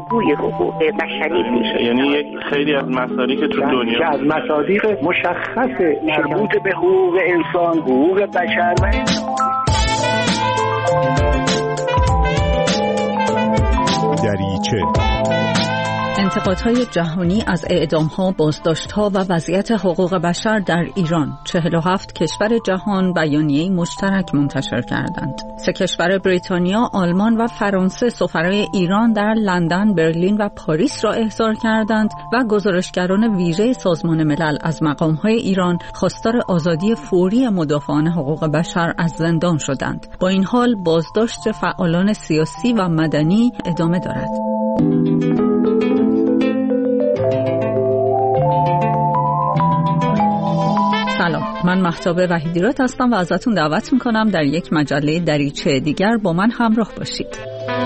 بازگوی حقوق بشری میشه. یعنی یک خیلی از مصادیق تو دنیا از مصادیق مشخص مربوط به حقوق انسان، حقوق بشر و دریچه. انتقادهای جهانی از اعدام‌ها، بازداشت‌ها و وضعیت حقوق بشر در ایران. 47 کشور جهان بیانیه‌ای مشترک منتشر کردند. 3 کشور بریتانیا، آلمان و فرانسه سفرای ایران در لندن، برلین و پاریس را احضار کردند و گزارشگران ویژه سازمان ملل از مقام‌های ایران خواستار آزادی فوری مدافعان حقوق بشر از زندان شدند. با این حال بازداشت فعالان سیاسی و مدنی ادامه دارد. سلام، من مهتاب وحیدیراد هستم و ازتون دعوت میکنم در یک مجله دریچه دیگر با من همراه باشید.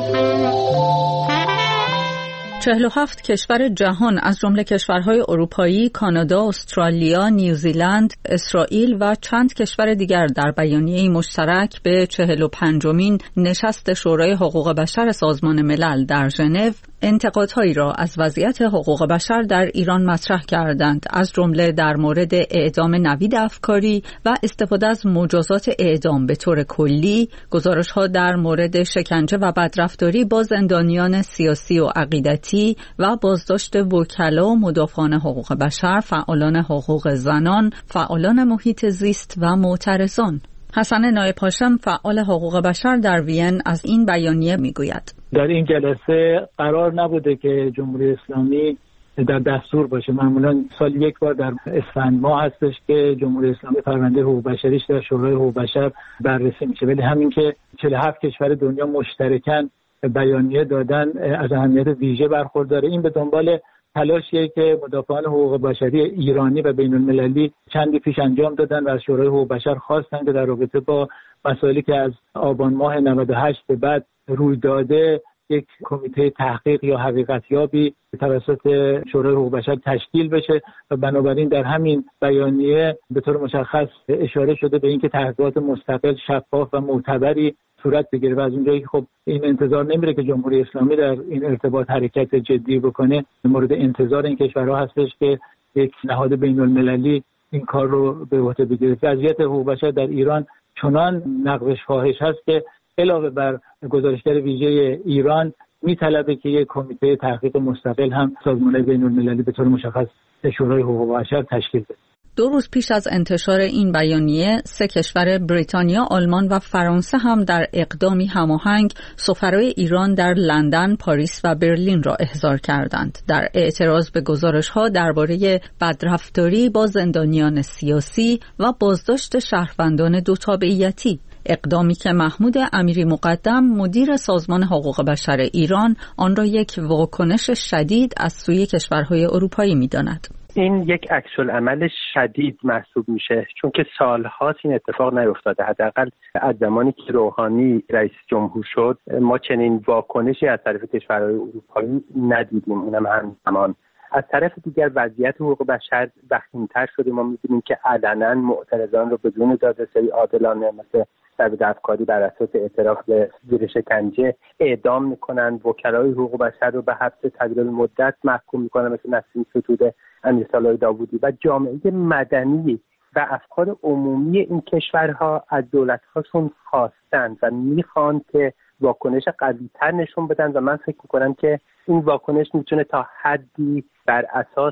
47 کشور جهان از جمله کشورهای اروپایی، کانادا، استرالیا، نیوزیلند، اسرائیل و چند کشور دیگر در بیانیه‌ای مشترک به 45مین نشست شورای حقوق بشر سازمان ملل در ژنو انتقادهایی را از وضعیت حقوق بشر در ایران مطرح کردند، از جمله در مورد اعدام نوید افکاری و استفاده از مجازات اعدام به طور کلی، گزارش‌ها در مورد شکنجه و بدرفتاری با زندانیان سیاسی و عقیدتی و بازداشت وکلا و مدافعان حقوق بشر، فعالان حقوق زنان، فعالان محیط زیست و معترضان. حسن نایب هاشم، فعال حقوق بشر در وین، از این بیانیه میگوید: در این جلسه قرار نبوده که جمهوری اسلامی در دستور باشه. معمولا سال یک بار در اسفند ماه هستش که جمهوری اسلامی پرونده حقوق بشریش در شورای حقوق بشر بررسی میشه، ولی همین که 47 کشور دنیا مشترکاً بیانیه دادن از اهمیت ویژه برخورداره. این به دنبال تلاشیه که مدافعان حقوق بشری ایرانی و بین المللی چندی پیش انجام دادن و از شورای حقوق بشر خواستن که در رابطه با مسائلی که از آبان ماه 98 به بعد روی داده یک کمیته تحقیق یا حقیقتیابی توسط شورای حقوق بشر تشکیل بشه و بنابراین در همین بیانیه به طور مشخص اشاره شده به اینکه تحقیقات مستقل، شفاف و معتبری صورت بگیره و از اونجایی که خب این انتظار نمیره که جمهوری اسلامی در این ارتباط حرکت جدی بکنه، مورد انتظار این کشورها هستش که یک نهاد بین المللی این کار رو به عهده بگیره. وضعیت حقوق بشر در ایران چنان نقضش فاحش هست که علاوه بر گزارشگر ویژه ایران میطلبه که یک کمیته تحقیق مستقل هم سازمان بین المللی به طور مشخص شورای حقوق بشر تشکیل بده. 2 روز پیش از انتشار این بیانیه، 3 کشور بریتانیا، آلمان و فرانسه هم در اقدامی هماهنگ سفرای ایران در لندن، پاریس و برلین را احضار کردند در اعتراض به گزارش‌ها درباره بدرفتاری با زندانیان سیاسی و بازداشت شهروندان دو تابعیتی. اقدامی که محمود امیری مقدم، مدیر سازمان حقوق بشر ایران، آن را یک واکنش شدید از سوی کشورهای اروپایی می‌داند. این یک عکس‌العمل شدید محسوب میشه، چون که سال‌هاست این اتفاق نیفتاده. حداقل از زمانی که روحانی رئیس جمهور شد ما چنین واکنشی از طرف کشورهای اروپایی ندیدیم، اونم همزمان. از طرف دیگر وضعیت حقوق بشر وخیم‌تر شده. ما می‌بینیم که علنا معترضان رو بدون دادرسی عادلانه مثل نوید افکاری بر اساس اعتراف به زیر شکنجه اعدام میکنن، وکلای حقوق بشر رو به حبس طویل المدت محکوم میکنن مثل نسیم ستوده، امیرسالار داوودی، و جامعه مدنی و افکار عمومی این کشورها از دولت‌هاشون خواستند و میخوان که واکنش قوی‌تر نشون بدن و من فکر میکنم که این واکنش میتونه تا حدی بر اساس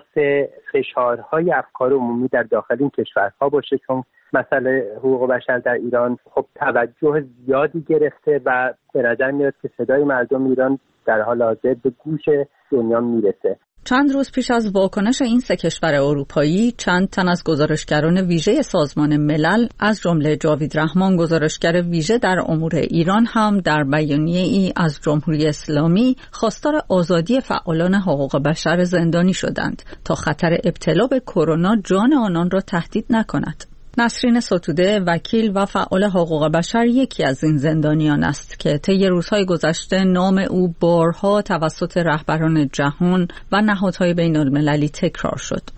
فشارهای افکار عمومی در داخل این کشورها باشه، چون مسئله حقوق بشر در ایران خب توجه زیادی گرفته و به نظر میاد که صدای مردم ایران در حال حاضر به گوش دنیا میرسه. چند روز پیش از واکنش این 3 کشور اروپایی، چند تن از گزارشگران ویژه سازمان ملل، از جمله جاوید رحمان، گزارشگر ویژه در امور ایران، هم در بیانیه‌ای از جمهوری اسلامی خواستار آزادی فعالان حقوق بشر زندانی شدند تا خطر ابتلا به کرونا جان آنان را تهدید نکند. نسرین ستوده، وکیل و فعال حقوق بشر، یکی از این زندانیان است که طی روزهای گذشته نام او بارها توسط رهبران جهان و نهادهای بین المللی تکرار شد.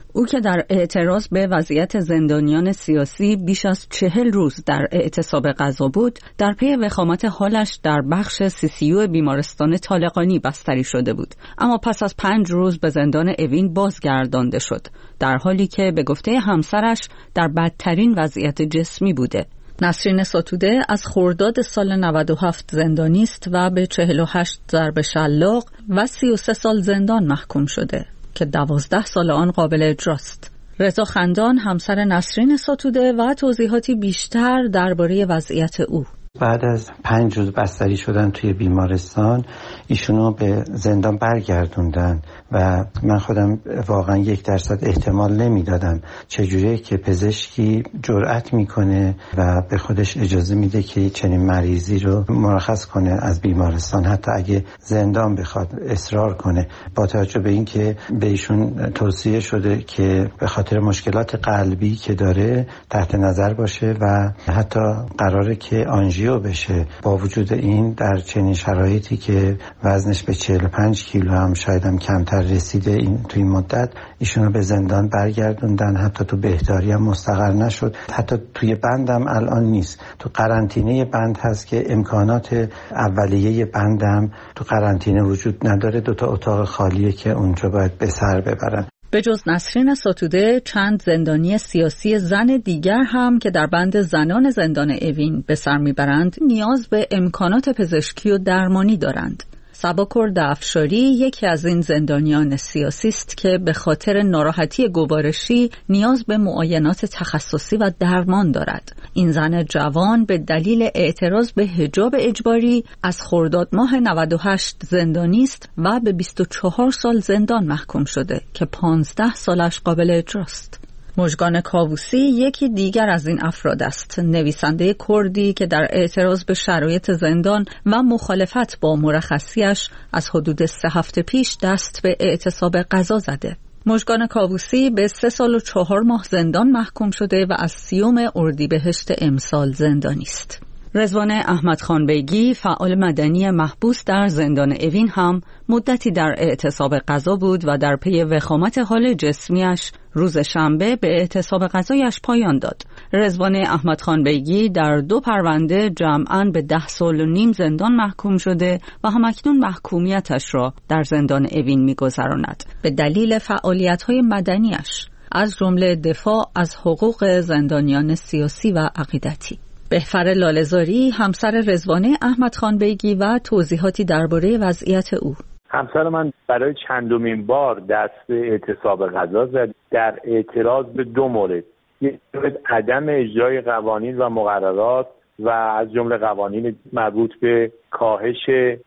او که در اعتراض به وضعیت زندانیان سیاسی بیش از 40 روز در اعتصاب غذا بود، در پی وخامت حالش در بخش CCU بیمارستان طالقانی بستری شده بود، اما پس از 5 روز به زندان اوین بازگردانده شد، در حالی که به گفته همسرش در بدترین وضعیت جسمی بوده. نسرین ستوده از خرداد سال 97 زندانی است و به 48 ضرب شلاق و 33 سال زندان محکوم شده که 12 سال آن قابل اجراست. رضا خندان همسر نسرین ستوده و توضیحاتی بیشتر درباره وضعیت او. بعد از 5 روز بستری شدن توی بیمارستان ایشونو به زندان برگردوندن و من خودم واقعا 1% احتمال نمیدادم چجوریه که پزشکی جرأت میکنه و به خودش اجازه میده که چنین مریضی رو مرخص کنه از بیمارستان، حتی اگه زندان بخواد اصرار کنه، با توجه به این که به ایشون توصیه شده که به خاطر مشکلات قلبی که داره تحت نظر باشه و حتی قراره که آنژیو بشه. با وجود این در چنین شرایطی که وزنش به 45 کیلو هم شاید هم کمتر رسیده توی این مدت، ایشونو به زندان برگردوندن. حتی تو بهداری هم مستقر نشد، حتی توی بندم الان نیست، تو قرنطینه بند هست که امکانات اولیه بندم تو قرنطینه وجود نداره. 2 اتاق خالیه که اونجا باید به سر ببرن. به جز نسرین ستوده، چند زندانی سیاسی زن دیگر هم که در بند زنان زندان اوین به سر میبرند نیاز به امکانات پزشکی و درمانی دارند. سباکرد افشاری یکی از این زندانیان سیاسی است که به خاطر ناراحتی گوارشی نیاز به معاینات تخصصی و درمان دارد. این زن جوان به دلیل اعتراض به حجاب اجباری از خرداد ماه 98 زندانی است و به 24 سال زندان محکوم شده که 15 سالش قابل اجراست. مژگان کاووسی یکی دیگر از این افراد است، نویسنده کردی که در اعتراض به شرایط زندان و مخالفت با مرخصیش از حدود 3 هفته پیش دست به اعتصاب غذا زده. مژگان کاووسی به 3 سال و 4 ماه زندان محکوم شده و از 30 اردیبهشت امسال زندانی است. رضوان احمدخان بیگی، فعال مدنی محبوس در زندان اوین، هم مدتی در اعتصاب غذا بود و در پی وخامت حال جسمیش روز شنبه به اعتصاب غذایش پایان داد. رضوان احمدخان بیگی در 2 پرونده جمعاً به 10 سال و نیم زندان محکوم شده و همکنون محکومیتش را در زندان اوین می‌گذراند به دلیل فعالیت‌های مدنیش، از جمله دفاع از حقوق زندانیان سیاسی و عقیدتی. بهفر لاله‌زاری همسر رضوان احمدخان بیگی و توضیحاتی درباره وضعیت او. همسر من برای چندمین بار دست به اعتصاب غذا زد در اعتراض به 2 مورد. یک مورد عدم اجرای قوانین و مقررات و از جمله قوانین مربوط به کاهش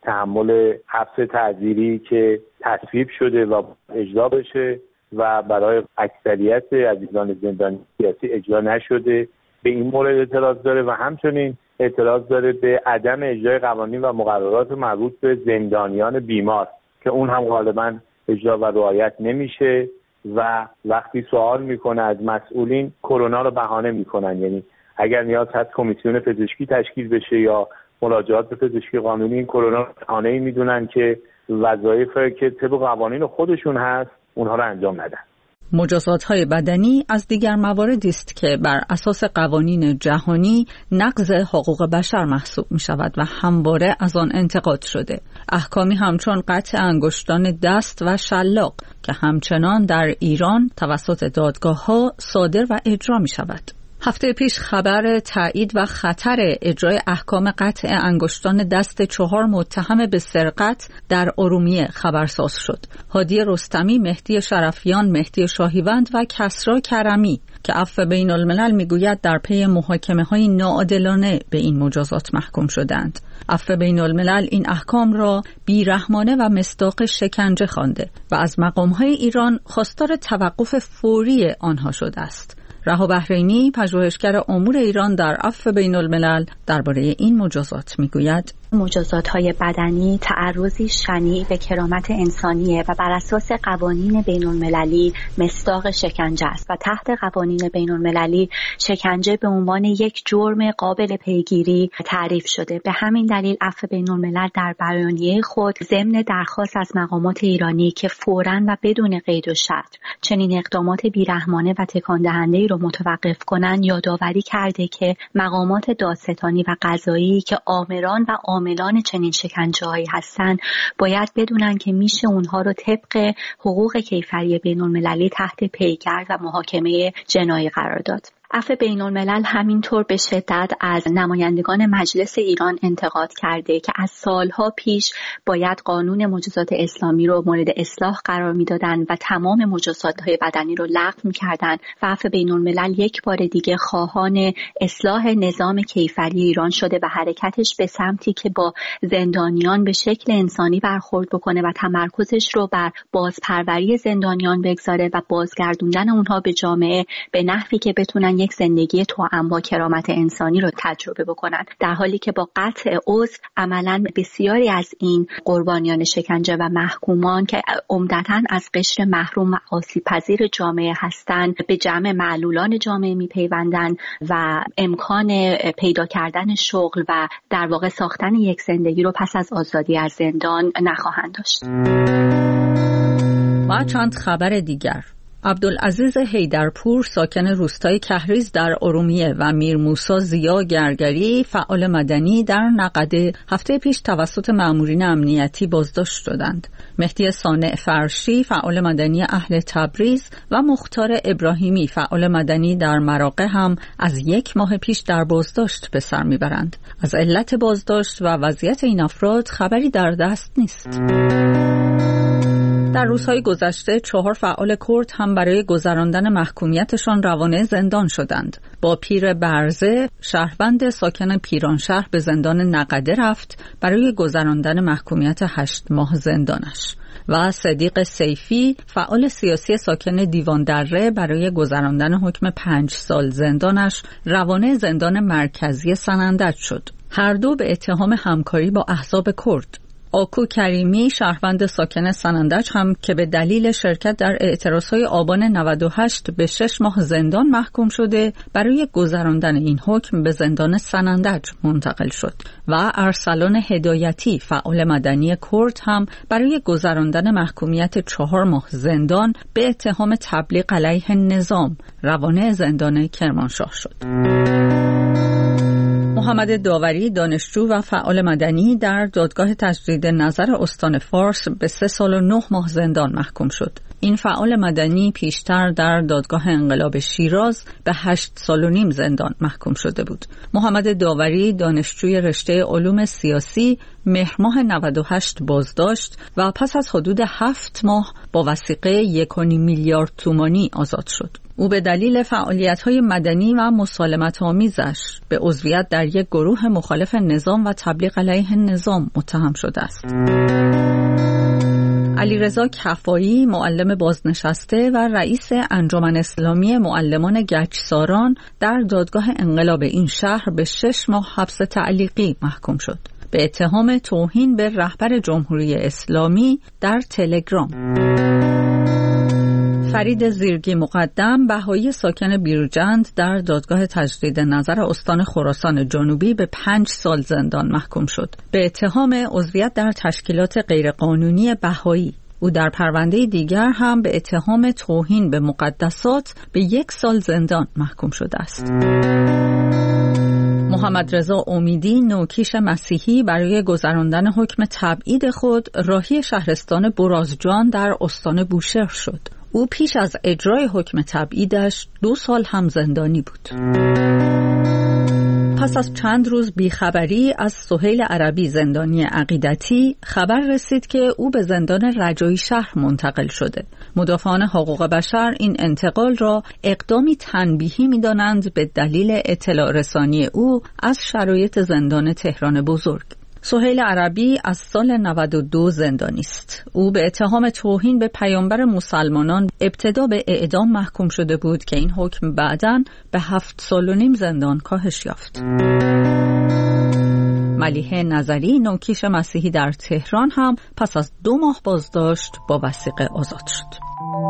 تحمل حبس تعزیری که تصویب شده و اجرا بشه و برای اکثریت عزیزان زندانی سیاسی اجرا نشده. به این مورد اعتراض داره و همچنین اعتراض داره به عدم اجرای قوانین و مقررات مربوط به زندانیان بیمار که اون هم غالبا اجرا و رعایت نمیشه و وقتی سوال میکنه از مسئولین کرونا رو بهانه میکنن. یعنی اگر نیاز هست کمیسیون پزشکی تشکیل بشه یا مراجعات به پزشکی قانونی، این کرونا بهانه‌ای میدونن که وظایفی که طبق قوانین خودشون هست اونها رو انجام ندن. مجازات‌های بدنی از دیگر مواردی است که بر اساس قوانین جهانی نقض حقوق بشر محسوب می‌شود و همواره از آن انتقاد شده. احکامی همچون قطع انگشتان دست و شلاق که همچنان در ایران توسط دادگاه‌ها صادر و اجرا می‌شود. هفته پیش خبر تایید و خطر اجرای احکام قطع انگشتان دست 4 متهم به سرقت در ارومیه خبرساز شد. هادی رستمی، مهدی شرفیان، مهدی شاهیوند و کسری کرمی که عفو بین الملل میگوید در پی محاکمه‌های ناعادلانه به این مجازات محکوم شدند. عفو بین الملل این احکام را بیرحمانه و مصداق شکنجه خوانده و از مقام‌های ایران خواستار توقف فوری آنها شده است. رها بحرینی، پژوهشگر امور ایران در عفو بین الملل، درباره این مجازات میگوید: مجازات‌های بدنی تعرضی شنیع به کرامت انسانیه و بر اساس قوانین بین‌المللی مصداق شکنجه است و تحت قوانین بین‌المللی شکنجه به عنوان یک جرم قابل پیگیری تعریف شده. به همین دلیل عفو بین‌الملل در بیانیه خود ضمن درخواست از مقامات ایرانی که فوراً و بدون قید و شرط چنین اقدامات بیرحمانه و تکان دهنده‌ای رو متوقف کنند یادآوری کرده که مقامات دادستانی و قضایی که آمران و عاملان چنین شکنجه‌هایی هستند باید بدونن که میشه اونها رو طبق حقوق کیفری بین‌المللی تحت پیگرد و محاکمه جنایی قرار داد. عفو بین‌الملل همینطور به شدت از نمایندگان مجلس ایران انتقاد کرده که از سالها پیش باید قانون مجازات اسلامی رو مورد اصلاح قرار میدادن و تمام مجازات‌های بدنی رو لغو می‌کردن و عفو بین‌الملل یک بار دیگه خواهان اصلاح نظام کیفری ایران شده و حرکتش به سمتی که با زندانیان به شکل انسانی برخورد بکنه و تمرکزش رو بر بازپروری زندانیان بگذاره و بازگردوندن اونها به جامعه به نحوی که بتونن یک زندگی توأم با کرامت انسانی رو تجربه بکنن، در حالی که با قطع عضو عملاً بسیاری از این قربانیان شکنجه و محکومان که عمدتاً از قشر محروم و آسیب‌پذیر جامعه هستند به جمع معلولان جامعه میپیوندن و امکان پیدا کردن شغل و در واقع ساختن یک زندگی رو پس از آزادی از زندان نخواهند داشت. و چند خبر دیگر. عبدالعزیز حیدرپور ساکن روستای کهریز در ارومیه و میر موسی زیا گرگری فعال مدنی در نقده هفته پیش توسط مامورین امنیتی بازداشت شدند. مهدی صانع فرشی فعال مدنی اهل تبریز و مختار ابراهیمی فعال مدنی در مراغه هم از 1 ماه پیش در بازداشت به سر میبرند. از علت بازداشت و وضعیت این افراد خبری در دست نیست. در روزهای گذشته 4 فعال کرد هم برای گذراندن محکومیتشان روانه زندان شدند. با پیر برزه شهروند ساکن پیرانشهر به زندان نقده رفت برای گذراندن محکومیت 8 ماه زندانش. و صدیق سیفی فعال سیاسی ساکن دیوان دره برای گذراندن حکم 5 سال زندانش روانه زندان مرکزی سنندج شد. هر دو به اتهام همکاری با احزاب کرد. آکو کریمی شهروند ساکن سنندج هم که به دلیل شرکت در اعتراضهای آبان 98 به 6 ماه زندان محکوم شده برای گذراندن این حکم به زندان سنندج منتقل شد و ارسلان هدایتی فعال مدنی کرد هم برای گذراندن محکومیت 4 ماه زندان به اتهام تبلیغ علیه نظام روانه زندان کرمانشاه شد. محمد داوری دانشجو و فعال مدنی در دادگاه تجدید نظر استان فارس به 3 سال و 9 ماه زندان محکوم شد. این فعال مدنی پیشتر در دادگاه انقلاب شیراز به 8 سال و نیم زندان محکوم شده بود. محمد داوری دانشجوی رشته علوم سیاسی مهر ماه 98 بازداشت و پس از حدود 7 ماه با وثیقه 1.5 میلیارد تومانی آزاد شد. او به دلیل فعالیت‌های مدنی و مسالمت‌آمیزش به عضویت در یک گروه مخالف نظام و تبلیغ علیه نظام متهم شده است. علیرضا کفایی معلم بازنشسته و رئیس انجمن اسلامی معلمان گچساران در دادگاه انقلاب این شهر به 6 ماه حبس تعلیقی محکوم شد به اتهام توهین به رهبر جمهوری اسلامی در تلگرام. فرید زیرگی مقدم بهایی ساکن بیرجند در دادگاه تجدید نظر استان خراسان جنوبی به 5 سال زندان محکوم شد به اتهام عضویت در تشکیلات غیرقانونی بهایی. او در پرونده دیگر هم به اتهام توهین به مقدسات به 1 سال زندان محکوم شده است. محمد رضا امیدی نوکیش مسیحی برای گذراندن حکم تبعید خود راهی شهرستان برازجان در استان بوشهر شد. او پیش از اجرای حکم تبعیدش 2 سال هم زندانی بود. پس از چند روز بیخبری از سهیل عربی زندانی عقیدتی خبر رسید که او به زندان رجایی شهر منتقل شده. مدافعان حقوق بشر این انتقال را اقدامی تنبیهی می‌دانند به دلیل اطلاع رسانی او از شرایط زندان تهران بزرگ. سهیل عربی از سال 92 زندانی است. او به اتهام توهین به پیامبر مسلمانان ابتدا به اعدام محکوم شده بود که این حکم بعداً به 7 سال و نیم زندان کاهش یافت. ملیحه نظری، نوکیش مسیحی در تهران، هم پس از 2 ماه بازداشت با وثیقه آزاد شد.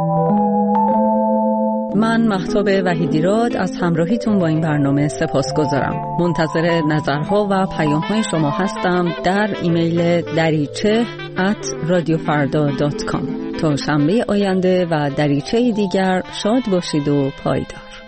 من مهتاب وحیدیراد از همراهیتون با این برنامه سپاسگزارم. منتظر نظرها و پیام‌های شما هستم در ایمیل dariche@radiofarda.com. تا شنبه آینده و دریچه دیگر شاد باشید و پایدار.